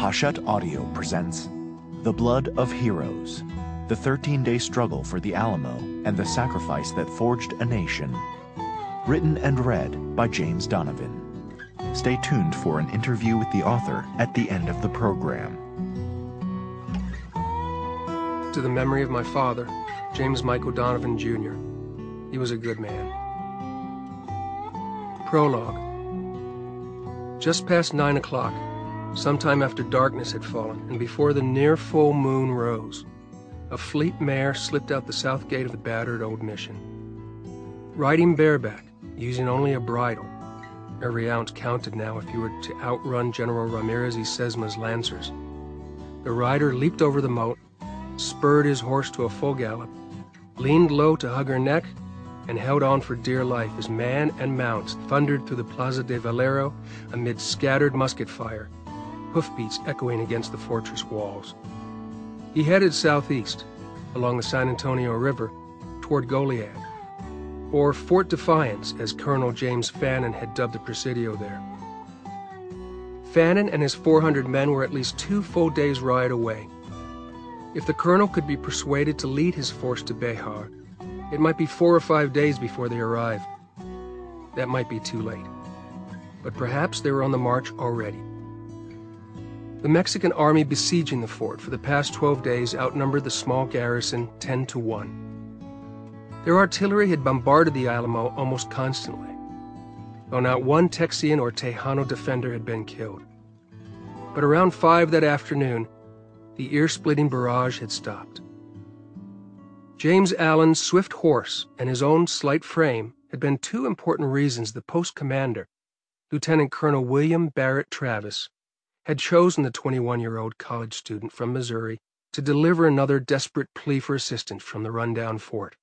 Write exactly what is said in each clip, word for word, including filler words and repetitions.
Hachette Audio presents The Blood of Heroes, the thirteen-day struggle for the Alamo and the sacrifice that forged a nation. Written and read by James Donovan. Stay tuned for an interview with the author at the end of the program. To the memory of my father, James Michael Donovan, Junior He was a good man. Prologue. Just past nine o'clock, sometime after darkness had fallen and before the near full moon rose, a fleet mare slipped out the south gate of the battered old mission. Riding bareback, using only a bridle, every ounce counted now if you were to outrun General Ramirez y Sesma's lancers. The rider leaped over the moat, spurred his horse to a full gallop, leaned low to hug her neck, and held on for dear life as man and mount thundered through the Plaza de Valero amid scattered musket fire, hoofbeats echoing against the fortress walls. He headed southeast, along the San Antonio River, toward Goliad, or Fort Defiance, as Colonel James Fannin had dubbed the Presidio there. Fannin and his four hundred men were at least two full days' ride away. If the colonel could be persuaded to lead his force to Béjar, it might be four or five days before they arrived. That might be too late. But perhaps they were on the march already. The Mexican army besieging the fort for the past twelve days outnumbered the small garrison ten to one. Their artillery had bombarded the Alamo almost constantly, though not one Texian or Tejano defender had been killed. But around five that afternoon, the ear-splitting barrage had stopped. James Allen's swift horse and his own slight frame had been two important reasons the post commander, Lieutenant Colonel William Barrett Travis, had chosen the twenty-one-year-old college student from Missouri to deliver another desperate plea for assistance from the rundown fort.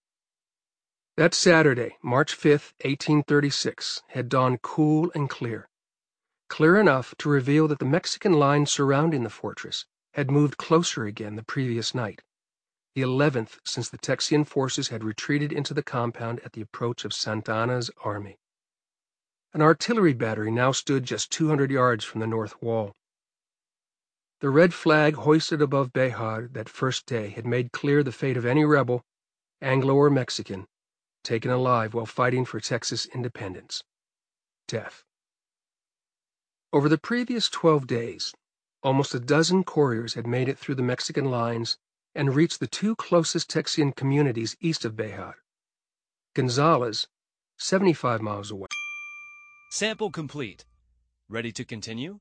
That Saturday, March fifth, eighteen thirty-six, had dawned cool and clear, clear enough to reveal that the Mexican line surrounding the fortress had moved closer again the previous night, the eleventh since the Texian forces had retreated into the compound at the approach of Santa Anna's army. An artillery battery now stood just two hundred yards from the north wall. The red flag hoisted above Béjar that first day had made clear the fate of any rebel, Anglo or Mexican, taken alive while fighting for Texas independence: death. Over the previous twelve days, almost a dozen couriers had made it through the Mexican lines and reached the two closest Texian communities east of Béjar. Gonzales, seventy-five miles away. Sample complete. Ready to continue?